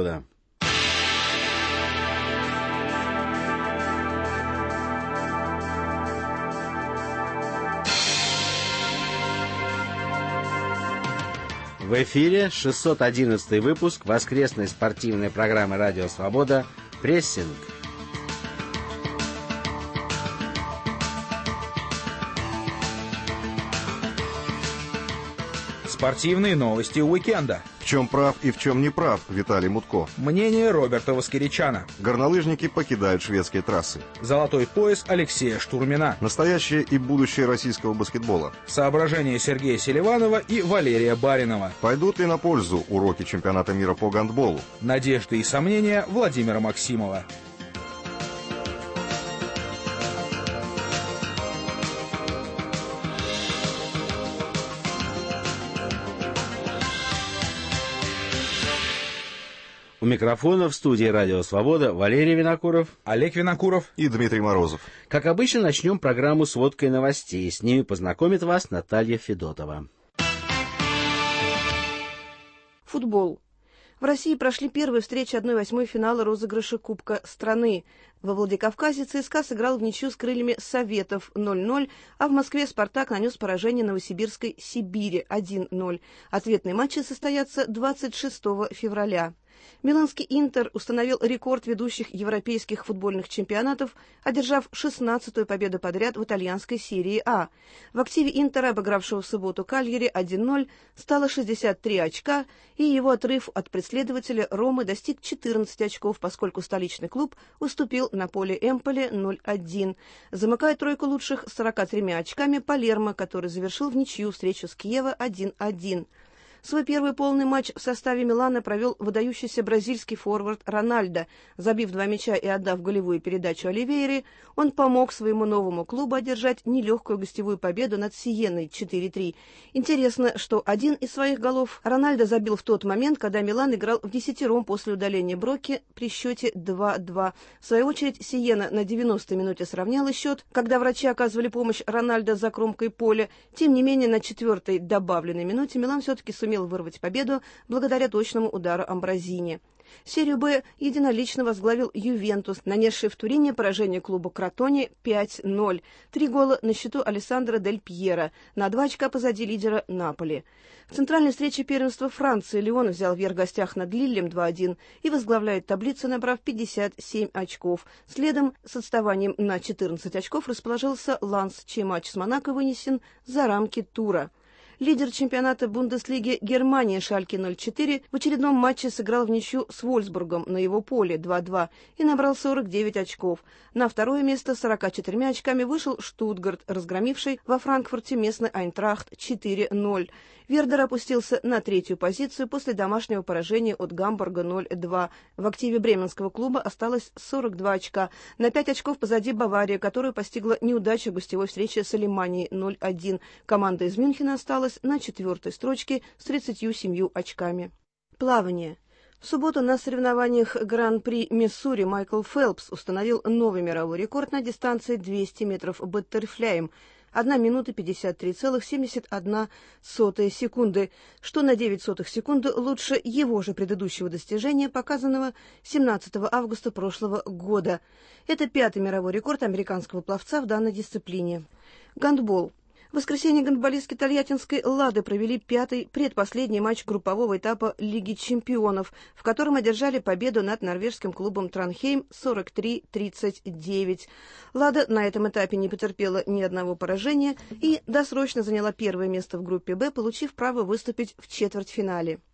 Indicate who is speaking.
Speaker 1: «Свобода». В эфире 611 выпуск воскресной спортивной программы «Радио Свобода» «Прессинг».
Speaker 2: Спортивные новости уикенда.
Speaker 3: В чем прав и в чем не прав Виталий Мутко.
Speaker 2: Мнение Роберта Воскеричана.
Speaker 3: Горнолыжники покидают шведские трассы.
Speaker 2: Золотой пояс Алексея Штурмина.
Speaker 3: Настоящее и будущее российского баскетбола.
Speaker 2: Соображения Сергея Селиванова и Валерия Баринова.
Speaker 3: Пойдут ли на пользу уроки чемпионата мира по гандболу?
Speaker 2: Надежды и сомнения Владимира Максимова.
Speaker 1: У микрофона в студии «Радио Свобода» Валерий Винокуров,
Speaker 2: Олег Винокуров
Speaker 3: и Дмитрий Морозов.
Speaker 1: Как обычно, начнем программу с сводкой новостей. С ними познакомит вас Наталья Федотова.
Speaker 4: Футбол. В России прошли первые встречи 1/8 финала розыгрыша Кубка страны. Во Владикавказе ЦСКА сыграл в ничью с крыльями Советов 0-0, а в Москве «Спартак» нанес поражение новосибирской «Сибири» 1-0. Ответные матчи состоятся 26 февраля. Миланский «Интер» установил рекорд ведущих европейских футбольных чемпионатов, одержав 16-ю победу подряд в итальянской серии А. В активе «Интера», обыгравшего в субботу Кальяри 1-0, стало 63 очка, и его отрыв от преследователя Ромы достиг 14 очков, поскольку столичный клуб уступил на поле Эмполи 0-1. Замыкает тройку лучших с 43 очками Палермо, который завершил в ничью встречу с Киева 1-1. Свой первый полный матч в составе Милана провел выдающийся бразильский форвард Рональдо. Забив 2 мяча и отдав голевую передачу Оливейре, он помог своему новому клубу одержать нелегкую гостевую победу над Сиенной 4-3. Интересно, что один из своих голов Рональдо забил в тот момент, когда Милан играл вдесятером после удаления Броки при счете 2-2. В свою очередь, Сиена на 90-й минуте сравняла счет, когда врачи оказывали помощь Рональдо за кромкой поля. Тем не менее, на 4-й добавленной минуте Милан все-таки сумел вырвать победу благодаря точному удару Амброзини. Серию «Б» единолично возглавил Ювентус, нанесший в Турине поражение клубу Кротоне 5-0. 3 гола на счету Алессандро Дель Пьеро, на 2 очка позади лидера Наполи. В центральной встрече первенства Франции Лион взял верх в гостях над Лиллем 2-1 и возглавляет таблицу, набрав 57 очков. Следом с отставанием на 14 очков расположился Ланс, чей матч с Монако вынесен за рамки тура. Лидер чемпионата Бундеслиги Германии Шальке 04 в очередном матче сыграл в ничью с Вольфсбургом на его поле 2-2 и набрал 49 очков. На второе место с 44 очками вышел Штутгарт, разгромивший во Франкфурте местный Айнтрахт 4-0. Вердер опустился на 3-ю позицию после домашнего поражения от Гамбурга 0-2. В активе бременского клуба осталось 42 очка. На 5 очков позади Бавария, которую постигла неудача гостевой встречи с Алеманией 0-1. Команда из Мюнхена осталась на 4-й строчке с 37 очками. Плавание. В субботу на соревнованиях Гран-при Миссури Майкл Фелпс установил новый мировой рекорд на дистанции 200 метров баттерфляем. 1 минута 53,71 секунды, что на 9 секунды лучше его же предыдущего достижения, показанного 17 августа прошлого года. Это 5-й мировой рекорд американского пловца в данной дисциплине. Гандбол. В воскресенье гандболистки тольяттинской «Лады» провели 5-й предпоследний матч группового этапа Лиги чемпионов, в котором одержали победу над норвежским клубом Транхейм 43-39. «Лада» на этом этапе не потерпела ни одного поражения и досрочно заняла первое место в группе «Б», получив право выступить в четвертьфинале.